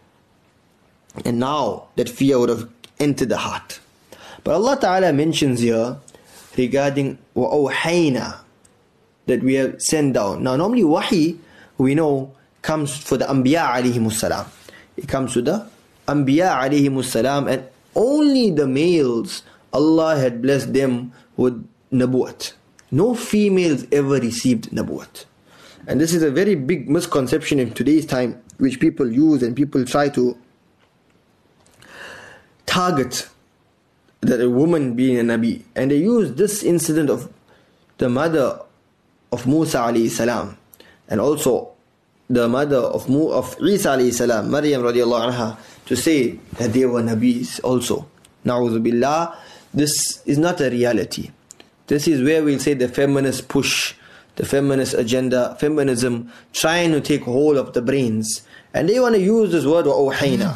And now that fear would have entered the heart. But Allah Ta'ala mentions here regarding وَأَوْحَيْنَا, that we have sent down. Now normally wahi, we know, comes for the Anbiya alayhimus salam. It comes to the Anbiya alayhimus salam, and only the males, Allah had blessed them with nabuwat. No females ever received nabuwat. And this is a very big misconception in today's time, which people use and people try to target that a woman being a Nabi. And they use this incident of the mother of Musa alayhi salam, and also the mother of, Mu, of Isa alayhi salam, Maryam radiallahu anha, to say that they were Nabis also. Na'udhu billah, this is not a reality. This is where we'll say the feminist push, the feminist agenda, feminism, trying to take hold of the brains. And they want to use this word وَأَوْحَيْنَا.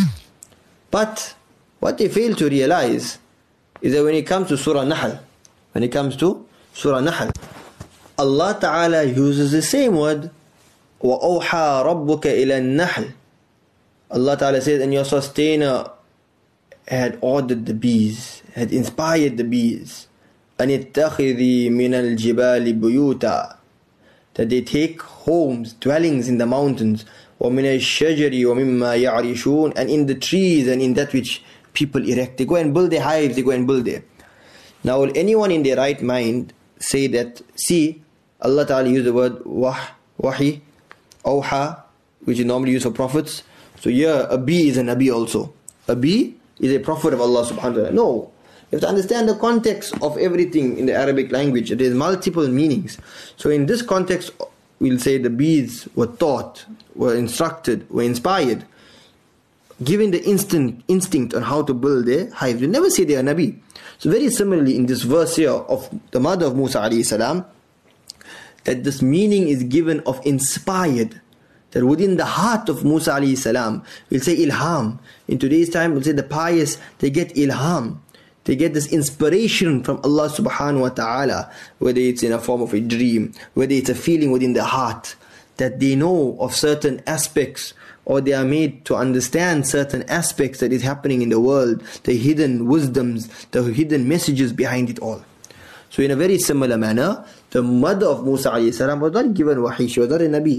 But what they fail to realize is that when it comes to Surah Nahl, when it comes to Surah Nahl, Allah Ta'ala uses the same word, وَأَوْحَى رَبُّكَ إِلَى النَّحْلِ. Allah Ta'ala says, and your sustainer had ordered the bees, had inspired the bees, أَنِ اتَّخِذِي مِنَ الْجِبَالِ بُيُوتًا, that they take homes, dwellings in the mountains, وَمِنَ الشَّجَرِ وَمِمَّا يَعْرِشُونَ, and in the trees and in that which people erect. They go and build their hives, they go and build there. Now will anyone in their right mind say that, see, Allah Ta'ala used the word wah, wahi, awha, which is normally used for prophets. So here a bee is a Nabi also. A bee is a prophet of Allah subhanahu wa ta'ala. No. You have to understand the context of everything in the Arabic language. There is multiple meanings. So in this context, we'll say the bees were taught, were instructed, were inspired, given the instant instinct on how to build their hives. You never say they are Nabi. So very similarly in this verse here of the mother of Musa alayhi salam, that this meaning is given of inspired, that within the heart of Musa alayhi salam, we'll say ilham. In today's time, we'll say the pious, they get ilham. They get this inspiration from Allah subhanahu wa ta'ala, whether it's in a form of a dream, whether it's a feeling within the heart, that they know of certain aspects, or they are made to understand certain aspects that is happening in the world, the hidden wisdoms, the hidden messages behind it all. So in a very similar manner, the mother of Musa alayhi salam was not given wahi, she was not a Nabi.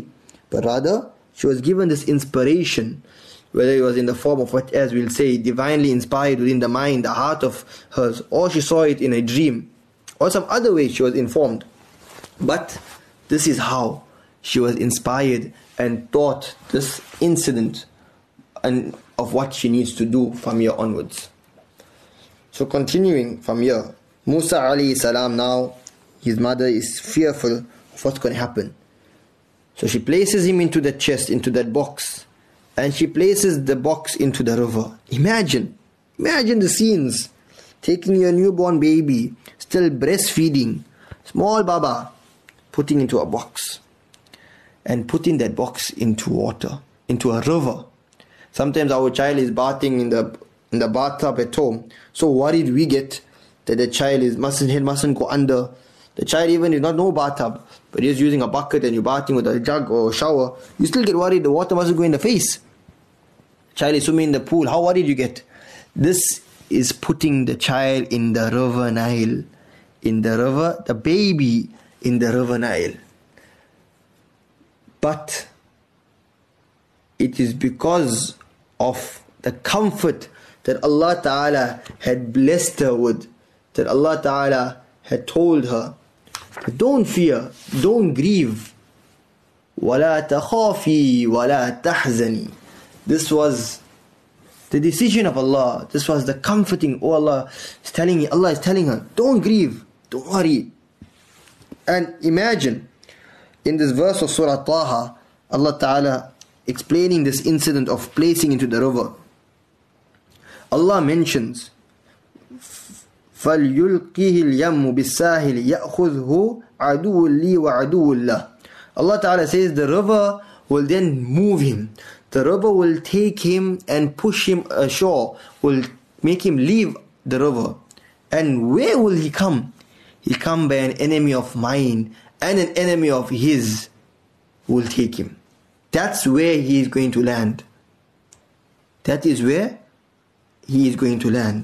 but rather she was given this inspiration, whether it was in the form of what, as we'll say, divinely inspired within the mind, the heart of hers, or she saw it in a dream, or some other way she was informed. But this is how she was inspired and taught this incident and of what she needs to do from here onwards. So continuing from here, Musa alayhi salam now, his mother is fearful of what's going to happen. So she places him into the chest, into that box, and she places the box into the river. Imagine, imagine the scenes. Taking your newborn baby, still breastfeeding, small baba, putting into a box, and putting that box into water, into a river. Sometimes our child is bathing in the in the bathtub at home. So worried we get that the child is mustn't head mustn't go under. The child even is not no bathtub, but he's using a bucket and you're bathing with a jug or a shower. You still get worried the water mustn't go in the face. Child is swimming in the pool. How worried you get? This is putting the child in the river Nile. In the river, the baby in the river Nile. But it is because of the comfort that Allah Ta'ala had blessed her with, that Allah Ta'ala had told her, don't fear, don't grieve. وَلَا تَخَافِي وَلَا تَحْزَنِي. This was the decision of Allah. This was the comforting. Oh, Allah is telling you, Allah is telling her, don't grieve, don't worry. And imagine, in this verse of Surah Taha, Allah Ta'ala explaining this incident of placing into the river. Allah mentions, فَلْيُلْقِهِ الْيَمُّ بِالسَّاهِلِ يَأْخُذْهُ عَدُوٌ لِي وَعَدُوٌ لَهُ. Allah Ta'ala says the river will then move him. The river will take him and push him ashore, will make him leave the river. And where will he come? He'll come by an enemy of mine and an enemy of his will take him. That's where he is going to land. That is where he is going to land.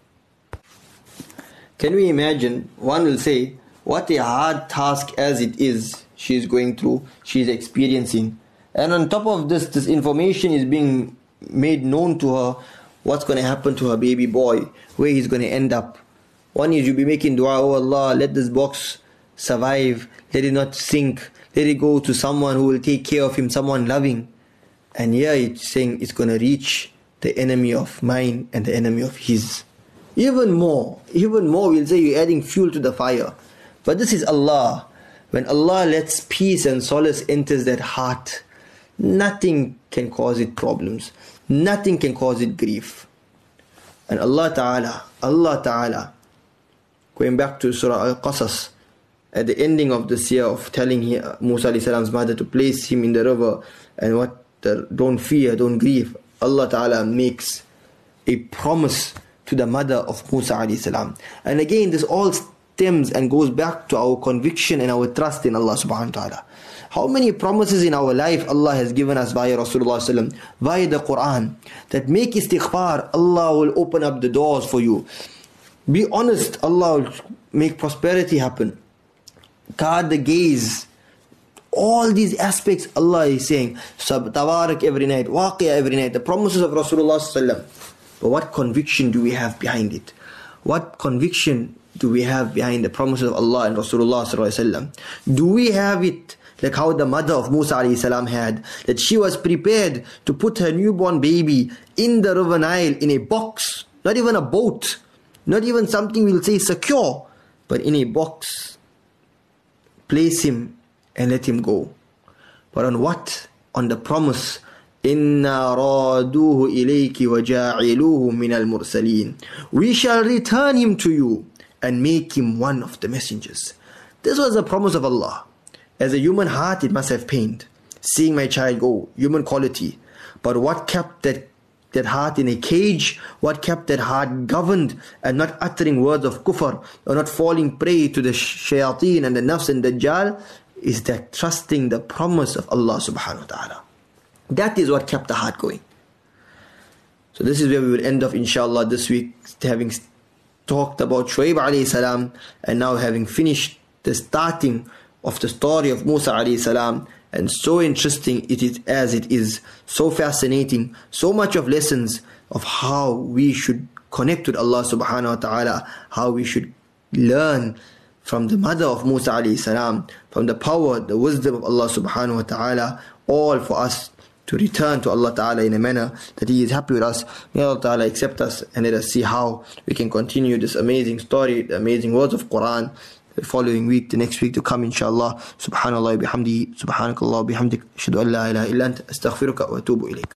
Can we imagine? One will say, what a hard task as it is she is going through, she is experiencing. And on top of this, this information is being made known to her, what's going to happen to her baby boy, where he's going to end up. One is you'll be making dua, oh Allah, let this box survive, let it not sink, let it go to someone who will take care of him, someone loving. And here it's saying it's going to reach the enemy of mine and the enemy of his. Even more, even more we'll say you're adding fuel to the fire. But this is Allah. When Allah lets peace and solace enters that heart, nothing can cause it problems. Nothing can cause it grief. And Allah Ta'ala, Allah Ta'ala, going back to Surah Al-Qasas, at the ending of this year of telling Musa alayhi salam's mother to place him in the river and what, the, don't fear, don't grieve, Allah Ta'ala makes a promise to the mother of Musa alayhi salam. And again, this all stems and goes back to our conviction and our trust in Allah subhanahu wa ta'ala. How many promises in our life Allah has given us via Rasulullah sallam, via the Quran, that make istighfar, Allah will open up the doors for you. Be honest, Allah will make prosperity happen. Guard the gaze. All these aspects Allah is saying, Sab Tabarak every night, Waqia every night, the promises of Rasulullah sallam. But what conviction do we have behind it? What conviction do we have behind the promises of Allah and Rasulullah sallallahu alaihi wasallam? Do we have it like how the mother of Musa alayhi salam had, that she was prepared to put her newborn baby in the river Nile in a box, not even a boat, not even something we'll say secure, but in a box, place him and let him go. But on what? On the promise, إِنَّا رَادُوهُ إِلَيْكِ وَجَاعِلُوهُ مِنَ الْمُرْسَلِينَ. We shall return him to you and make him one of the messengers. This was a promise of Allah. As a human heart, it must have pained. Seeing my child go, human quality. But what kept that, that heart in a cage? What kept that heart governed and not uttering words of kufr or not falling prey to the shayateen and the nafs and dajjal? Is that trusting the promise of Allah subhanahu wa ta'ala. That is what kept the heart going. So this is where we will end off inshallah this week, having talked about Shuaib alayhi salam and now having finished the starting of the story of Musa alayhi salam, and so interesting it is as it is, so fascinating, so much of lessons of how we should connect with Allah subhanahu wa ta'ala, how we should learn from the mother of Musa alayhi salam, from the power, the wisdom of Allah subhanahu wa ta'ala, all for us to return to Allah ta'ala in a manner that He is happy with us. May Allah ta'ala accept us and let us see how we can continue this amazing story, the amazing words of Quran, the following week, the next week to come, inshallah. Subhanallah bihamdi, subhanakallah bihamdik, ashhadu an la ilaha illa anta, astaghfiruka wa atubu ilayk.